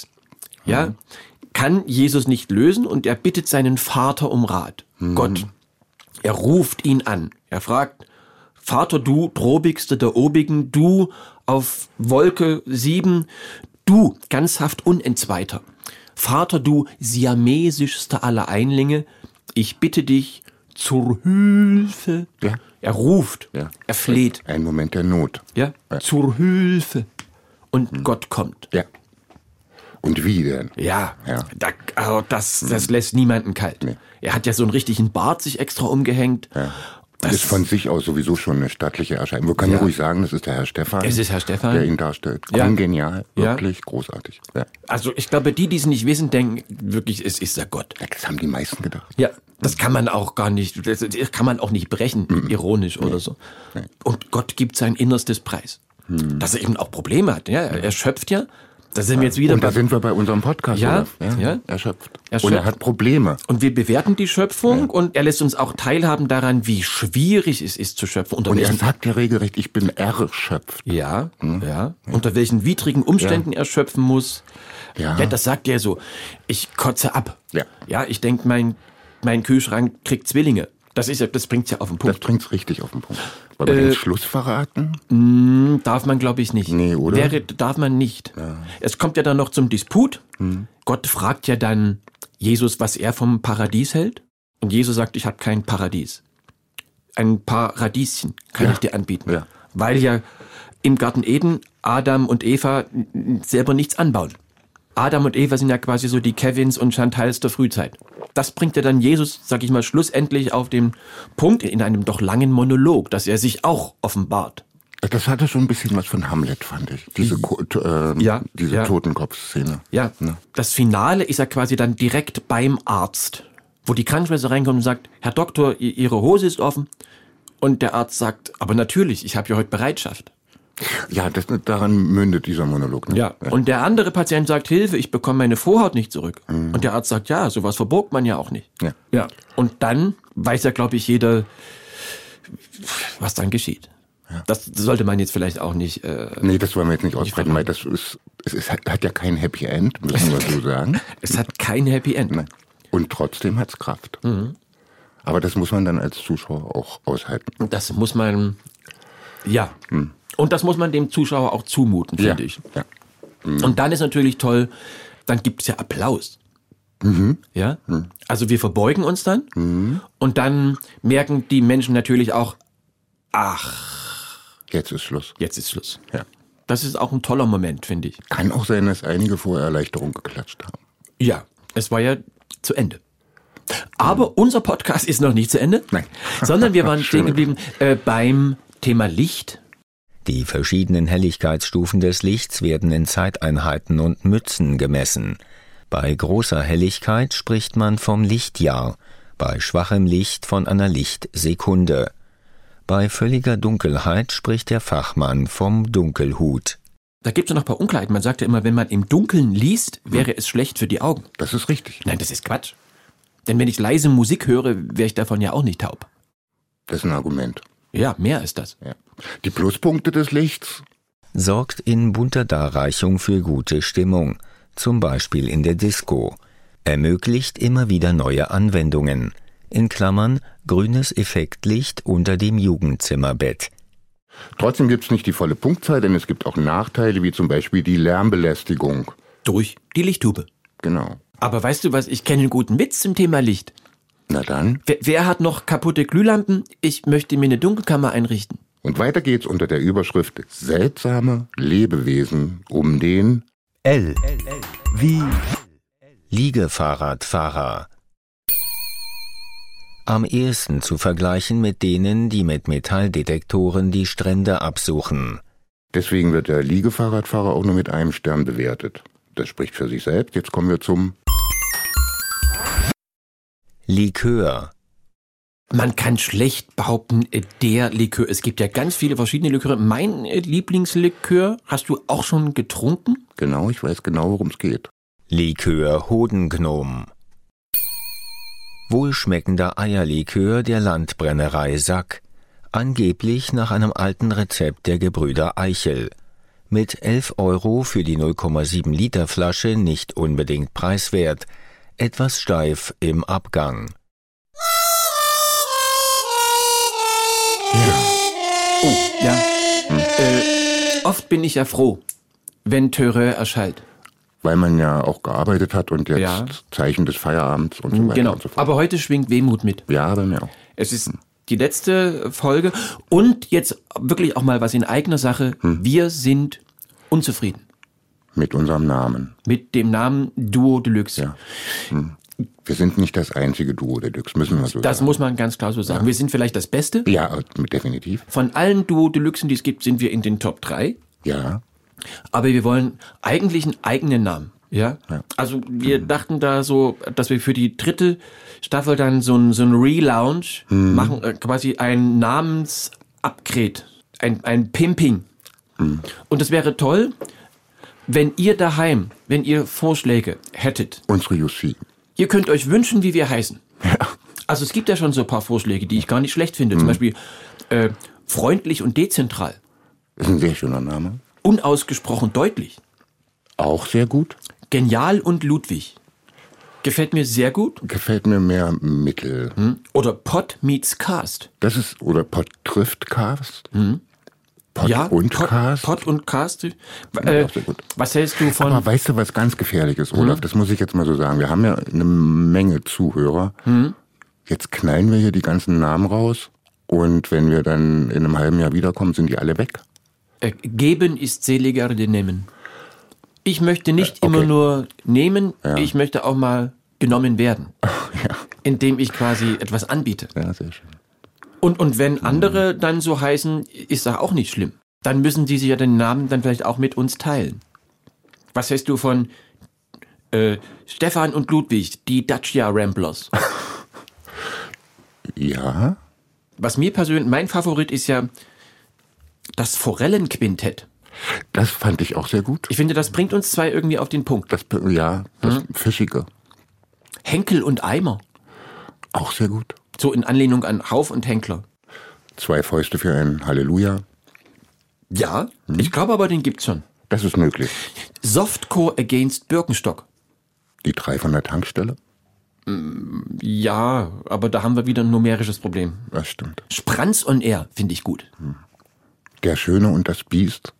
kann Jesus nicht lösen und er bittet seinen Vater um Rat. Gott. Er ruft ihn an. Er fragt, Vater, du Drobigste der Obigen, du auf Wolke 7, du ganzhaft Unentzweiter. Vater, du siamesischster aller Einlinge, ich bitte dich zur Hilfe. Ja. Er ruft, er fleht. Ein Moment der Not. Ja, zur Hilfe. Und Gott kommt. Ja. Und wie denn? Ja. Das lässt niemanden kalt. Nee. Er hat ja so einen richtigen Bart sich extra umgehängt. Ja. Das ist von sich aus sowieso schon eine stattliche Erscheinung. Wir können ja ruhig sagen, das ist der Herr Stephan. Es ist Herr Stephan. Der ihn darstellt. Genial, wirklich großartig. Ja. Also ich glaube, die es nicht wissen, denken wirklich, es ist der Gott. Ja, das haben die meisten gedacht. Ja, das kann man auch gar nicht, das kann man auch nicht brechen, ironisch oder so. Nee. Und Gott gibt sein Innerstes preis. Dass er eben auch Probleme hat. Ja? Er schöpft ja. Da sind wir jetzt wieder. Und da sind wir bei unserem Podcast. Ja. Er schöpft. Und er hat Probleme. Und wir bewerten die Schöpfung und er lässt uns auch teilhaben daran, wie schwierig es ist zu schöpfen. Und er sagt ja regelrecht, ich bin erschöpft. Ja. Unter welchen widrigen Umständen er schöpfen muss. Ja, das sagt er so. Ich kotze ab. Ja, ich denke, mein Kühlschrank kriegt Zwillinge. Das bringt's ja auf den Punkt. Das bringt's richtig auf den Punkt. Wollen wir den Schluss verraten? Darf man, glaube ich, nicht. Nee, oder? Darf man nicht. Ja. Es kommt ja dann noch zum Disput. Gott fragt ja dann Jesus, was er vom Paradies hält. Und Jesus sagt, ich habe kein Paradies. Ein Paradieschen kann ich dir anbieten. Ja. Weil ja im Garten Eden Adam und Eva selber nichts anbauen. Adam und Eva sind ja quasi so die Kevins und Chantals der Frühzeit. Das bringt ja dann Jesus, sag ich mal, schlussendlich auf den Punkt in einem doch langen Monolog, dass er sich auch offenbart. Das hatte schon ein bisschen was von Hamlet, fand ich. Diese Totenkopf-Szene. Ja, das Finale ist ja quasi dann direkt beim Arzt, wo die Krankenschwester reinkommt und sagt, Herr Doktor, Ihre Hose ist offen. Und der Arzt sagt, aber natürlich, ich habe ja heute Bereitschaft. Ja, daran mündet dieser Monolog. Ne? Ja, und der andere Patient sagt, Hilfe, ich bekomme meine Vorhaut nicht zurück. Und der Arzt sagt, ja, sowas verbirgt man ja auch nicht. Ja. Und dann weiß ja, glaube ich, jeder, was dann geschieht. Ja. Das sollte man jetzt vielleicht auch nicht... nee, das wollen wir jetzt nicht aussprechen, weil es hat ja kein Happy End, müssen wir so sagen. Es hat kein Happy End. Nein. Und trotzdem hat's Kraft. Aber das muss man dann als Zuschauer auch aushalten. Das muss man... Ja. Und das muss man dem Zuschauer auch zumuten, finde ich. Ja. Und dann ist natürlich toll, dann gibt es ja Applaus. Ja? Also wir verbeugen uns dann und dann merken die Menschen natürlich auch, jetzt ist Schluss. Jetzt ist Schluss. Ja. Das ist auch ein toller Moment, finde ich. Kann auch sein, dass einige vor Erleichterung geklatscht haben. Ja, es war ja zu Ende. Aber unser Podcast ist noch nicht zu Ende. Nein. Sondern wir waren stehen geblieben beim Thema Licht. Die verschiedenen Helligkeitsstufen des Lichts werden in Zeiteinheiten und Mützen gemessen. Bei großer Helligkeit spricht man vom Lichtjahr, bei schwachem Licht von einer Lichtsekunde. Bei völliger Dunkelheit spricht der Fachmann vom Dunkelhut. Da gibt es noch ein paar Unklarheiten. Man sagt ja immer, wenn man im Dunkeln liest, wäre es schlecht für die Augen. Das ist richtig. Nein, das ist Quatsch. Denn wenn ich leise Musik höre, wäre ich davon ja auch nicht taub. Das ist ein Argument. Ja, mehr ist das. Ja. Die Pluspunkte des Lichts sorgt in bunter Darreichung für gute Stimmung, zum Beispiel in der Disco, ermöglicht immer wieder neue Anwendungen, in Klammern grünes Effektlicht unter dem Jugendzimmerbett. Trotzdem gibt es nicht die volle Punktzahl, denn es gibt auch Nachteile, wie zum Beispiel die Lärmbelästigung. Durch die Lichttube. Genau. Aber weißt du was, ich kenne einen guten Witz zum Thema Licht. Na dann. Wer hat noch kaputte Glühlampen? Ich möchte mir eine Dunkelkammer einrichten. Und weiter geht's unter der Überschrift Seltsame Lebewesen um den L wie Liegefahrradfahrer. Am ehesten zu vergleichen mit denen, die mit Metalldetektoren die Strände absuchen. Deswegen wird der Liegefahrradfahrer auch nur mit einem Stern bewertet. Das spricht für sich selbst. Jetzt kommen wir zum Likör. Man kann schlecht behaupten, der Likör. Es gibt ja ganz viele verschiedene Liköre. Mein Lieblingslikör hast du auch schon getrunken? Genau, ich weiß genau, worum es geht. Likör Hodengnom. Wohlschmeckender Eierlikör der Landbrennerei Sack. Angeblich nach einem alten Rezept der Gebrüder Eichel. Mit 11 € für die 0,7 Liter Flasche nicht unbedingt preiswert. Etwas steif im Abgang. Oh, ja. Oft bin ich ja froh, wenn Töre erschallt. Weil man ja auch gearbeitet hat und jetzt Zeichen des Feierabends und so weiter. Genau, und so fort. aber heute schwingt Wehmut mit. Ja, bei mir auch. Es ist die letzte Folge und jetzt wirklich auch mal was in eigener Sache. Wir sind unzufrieden. Mit unserem Namen. Mit dem Namen Duo Deluxe. Ja. Wir sind nicht das einzige Duo Deluxe, müssen wir so sagen. Das muss man ganz klar so sagen. Ja. Wir sind vielleicht das Beste. Ja, definitiv. Von allen Duo Deluxen, die es gibt, sind wir in den Top 3. Ja. Aber wir wollen eigentlich einen eigenen Namen. Ja? Also wir dachten da so, dass wir für die 3. Staffel dann so ein Relaunch machen, quasi ein Namensupgrade, ein Pimping. Und das wäre toll, wenn ihr daheim, wenn ihr Vorschläge hättet. Unsere UC. Ihr könnt euch wünschen, wie wir heißen. Ja. Also es gibt ja schon so ein paar Vorschläge, die ich gar nicht schlecht finde. Zum Beispiel freundlich und dezentral. Das ist ein sehr schöner Name. Unausgesprochen deutlich. Auch sehr gut. Genial und Ludwig. Gefällt mir sehr gut. Gefällt mir mehr mittel. Oder Pod meets Cast. Das ist, oder Pod trifft Cast. Pod ja, und Cast. Pod und Cast. Ja, sehr gut. Was hältst du von... Aber weißt du, was ganz gefährlich ist, Olaf? Das muss ich jetzt mal so sagen. Wir haben ja eine Menge Zuhörer. Jetzt knallen wir hier die ganzen Namen raus. Und wenn wir dann in einem halben Jahr wiederkommen, sind die alle weg. Geben ist seliger denn nehmen. Ich möchte nicht immer nur nehmen, ich möchte auch mal genommen werden. Ja. Indem ich quasi etwas anbiete. Ja, sehr schön. Und wenn andere dann so heißen, ist das auch nicht schlimm. Dann müssen die sich ja den Namen dann vielleicht auch mit uns teilen. Was hältst du von Stefan und Ludwig, die Dacia Ramblers? Ja. Was mir persönlich, mein Favorit ist ja das Forellenquintett. Das fand ich auch sehr gut. Ich finde, das bringt uns zwei irgendwie auf den Punkt. Das Fischige. Henkel und Eimer. Auch sehr gut. So in Anlehnung an Hauf und Henkler. 2 Fäuste für ein Halleluja. Ja, ich glaube aber, den gibt's schon. Das ist möglich. Softcore against Birkenstock. Die 3 von der Tankstelle? Ja, aber da haben wir wieder ein numerisches Problem. Das stimmt. Spranz on Air finde ich gut. Der Schöne und das Biest.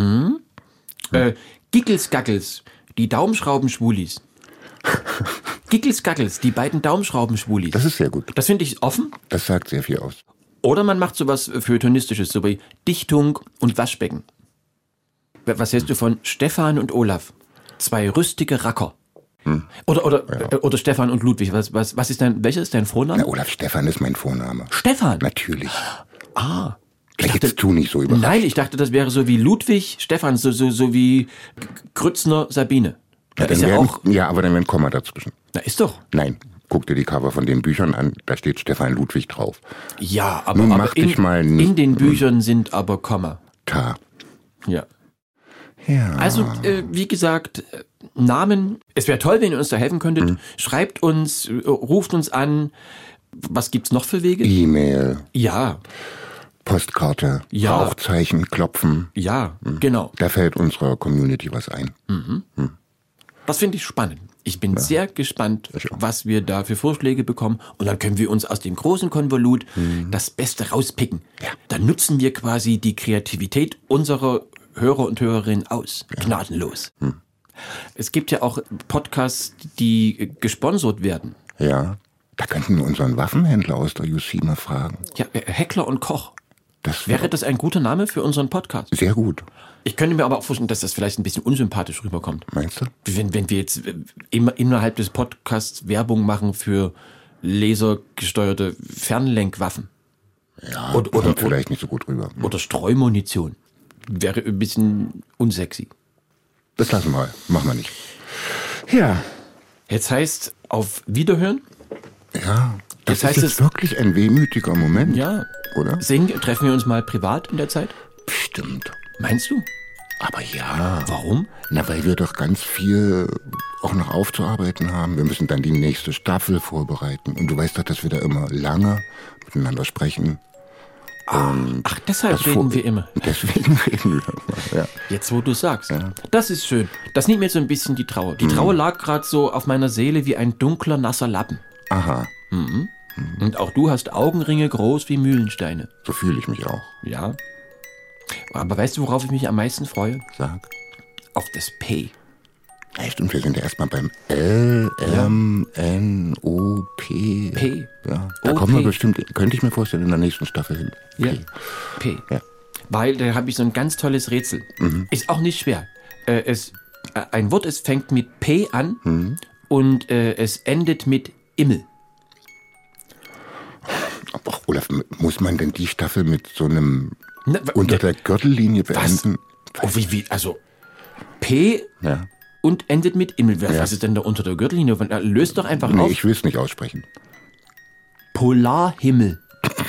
Giggles Gaggles, die Daumenschrauben-Schwulis. Giggles Gaggles, die beiden Daumenschrauben-Schwulis. Das ist sehr gut. Das finde ich offen. Das sagt sehr viel aus. Oder man macht sowas Feuilletonistisches, so wie Dichtung und Waschbecken. Was hältst du von Stefan und Olaf? 2 rüstige Racker. Oder Stefan und Ludwig. Was ist welcher ist dein Vorname? Na, Olaf Stefan ist mein Vorname. Stefan? Natürlich. Ah. Jetzt tu nicht so überrascht. Nein, ich dachte, das wäre so wie Ludwig, Stefan, so wie Grützner, Sabine. Ja, aber dann wäre ein Komma dazwischen. Na, ist doch. Nein, guck dir die Cover von den Büchern an, da steht Stefan Ludwig drauf. Ja, aber, Nun mach dich mal nicht. In den Büchern sind aber Komma. Ja. Also, wie gesagt, Namen. Es wäre toll, wenn ihr uns da helfen könntet. Schreibt uns, ruft uns an. Was gibt's noch für Wege? E-Mail. Ja. Postkarte, Rauchzeichen, Klopfen. Ja, genau. Da fällt unserer Community was ein. Das finde ich spannend. Ich bin sehr gespannt, was wir da für Vorschläge bekommen. Und dann können wir uns aus dem großen Konvolut das Beste rauspicken. Ja. Dann nutzen wir quasi die Kreativität unserer Hörer und Hörerinnen aus. Ja. Gnadenlos. Es gibt ja auch Podcasts, die gesponsert werden. Ja, da könnten wir unseren Waffenhändler aus der UC mal fragen. Ja, Heckler und Koch. Wäre das ein guter Name für unseren Podcast? Sehr gut. Ich könnte mir aber auch vorstellen, dass das vielleicht ein bisschen unsympathisch rüberkommt. Meinst du? Wenn wir jetzt innerhalb des Podcasts Werbung machen für lasergesteuerte Fernlenkwaffen. Ja, oder vielleicht nicht so gut rüber. Oder Streumunition. Wäre ein bisschen unsexy. Das lassen wir. Machen wir nicht. Ja. Jetzt heißt auf Wiederhören. Ja. Das heißt, ist wirklich ein wehmütiger Moment. Ja. Oder? Treffen wir uns mal privat in der Zeit? Bestimmt. Meinst du? Aber ja. Warum? Na, weil wir doch ganz viel auch noch aufzuarbeiten haben. Wir müssen dann die nächste Staffel vorbereiten. Und du weißt doch, dass wir da immer lange miteinander sprechen. Ach, deshalb reden wir immer. Deswegen reden wir immer, ja. Jetzt, wo du sagst. Ja. Das ist schön. Das nimmt mir so ein bisschen die Trauer. Die Trauer lag gerade so auf meiner Seele wie ein dunkler, nasser Lappen. Aha. Und auch du hast Augenringe groß wie Mühlensteine. So fühle ich mich auch. Ja. Aber weißt du, worauf ich mich am meisten freue? Sag. Auf das P. Ja, stimmt, wir sind ja erstmal beim L, M, N, O, P. P. Ja, da kommen wir bestimmt, könnte ich mir vorstellen, in der nächsten Staffel hin. Ja. P. Ja. Weil da habe ich so ein ganz tolles Rätsel. Ist auch nicht schwer. Ein Wort, es fängt mit P an und es endet mit Immel. Ach, Olaf, muss man denn die Staffel mit so einem unter der Gürtellinie beenden? Oh, wie? Also P und endet mit Immel. Was ist denn da unter der Gürtellinie? Löst doch einfach auf. Ich will es nicht aussprechen. Polarhimmel.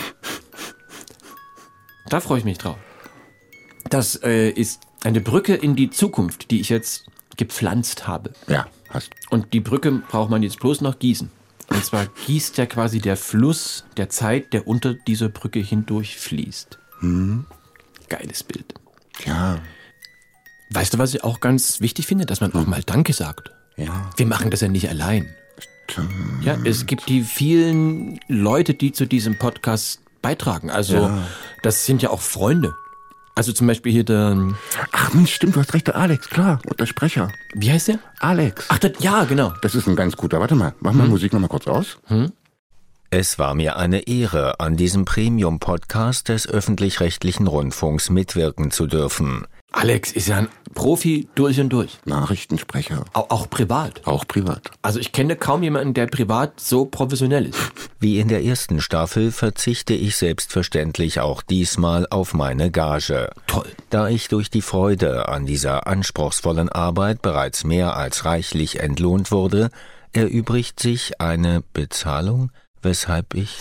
Da freue ich mich drauf. Das ist eine Brücke in die Zukunft, die ich jetzt gepflanzt habe. Ja, hast. Und die Brücke braucht man jetzt bloß noch gießen. Und zwar gießt ja quasi der Fluss der Zeit, der unter dieser Brücke hindurch fließt. Geiles Bild. Ja. Weißt du, was ich auch ganz wichtig finde? Dass man auch mal Danke sagt. Ja. Wir machen das ja nicht allein. Ja, es gibt die vielen Leute, die zu diesem Podcast beitragen. Also, das sind ja auch Freunde. Also zum Beispiel hier der... Ach Mensch, stimmt, du hast recht, der Alex, klar. Und der Sprecher. Wie heißt der? Alex. Ach, ja, genau. Das ist ein ganz guter. Warte mal, mach mal Musik noch mal kurz aus. Es war mir eine Ehre, an diesem Premium-Podcast des öffentlich-rechtlichen Rundfunks mitwirken zu dürfen. Alex ist ja ein Profi durch und durch. Nachrichtensprecher. Auch privat. Auch privat. Also ich kenne kaum jemanden, der privat so professionell ist. Wie in der ersten Staffel verzichte ich selbstverständlich auch diesmal auf meine Gage. Toll. Da ich durch die Freude an dieser anspruchsvollen Arbeit bereits mehr als reichlich entlohnt wurde, erübrigt sich eine Bezahlung, weshalb ich...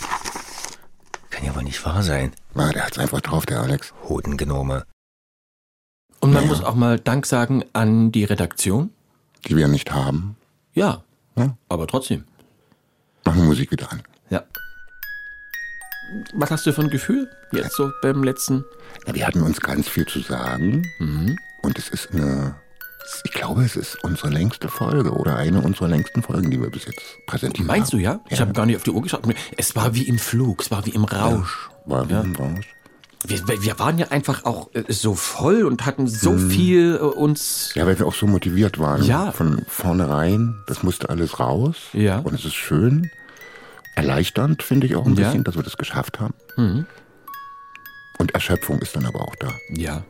Kann ja wohl nicht wahr sein. Na, der hat's einfach drauf, der Alex. Hodengenome. Und man muss auch mal Dank sagen an die Redaktion. Die wir nicht haben. Ja, aber trotzdem. Machen Musik wieder an. Ja. Was hast du für ein Gefühl jetzt so beim letzten? Ja, wir hatten uns ganz viel zu sagen. Und es ist ich glaube, es ist unsere längste Folge oder eine unserer längsten Folgen, die wir bis jetzt präsentiert haben. Meinst du, ja? Ich habe gar nicht auf die Uhr geschaut. Es war wie im Flug, es war wie im Rausch. War wie im Rausch. Wir waren ja einfach auch so voll und hatten so viel uns... Ja, weil wir auch so motiviert waren. Ja. Von vornherein, das musste alles raus. Ja. Und es ist schön, erleichternd, finde ich auch ein bisschen, dass wir das geschafft haben. Und Erschöpfung ist dann aber auch da. Ja.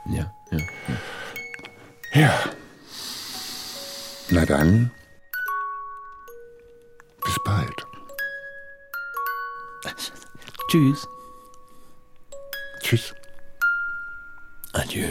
Ja. Na dann, bis bald. Tschüss. Tschüss. Adieu.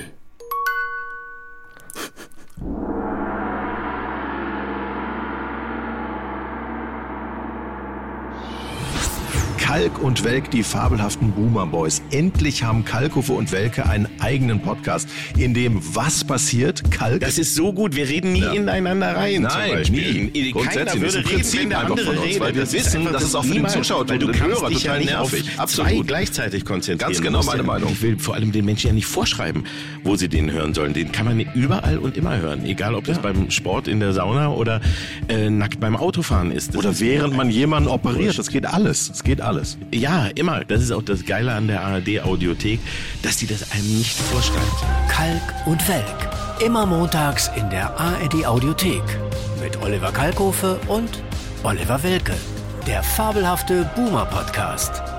Kalk und Welk, die fabelhaften Boomer Boys. Endlich haben Kalkofe und Welke einen eigenen Podcast, in dem was passiert? Kalk. Das ist so gut, wir reden nie ineinander rein. Nein, nie. Keiner würde reden, wenn der andere redet. Weil wir wissen, dass es auch für den Zuschauer und den Hörer total nervig. Auf zwei gleichzeitig konzentrieren. Ganz genau meine Meinung. Ich will vor allem den Menschen ja nicht vorschreiben, wo sie den hören sollen. Den kann man überall und immer hören. Egal, ob das beim Sport in der Sauna oder nackt beim Autofahren ist. Oder während man jemanden operiert. Das geht alles. Es geht alles. Ja, immer. Das ist auch das Geile an der ARD-Audiothek, dass die das einem nicht vorschreibt. Kalk und Welk. Immer montags in der ARD-Audiothek. Mit Oliver Kalkofe und Oliver Welke. Der fabelhafte Boomer-Podcast.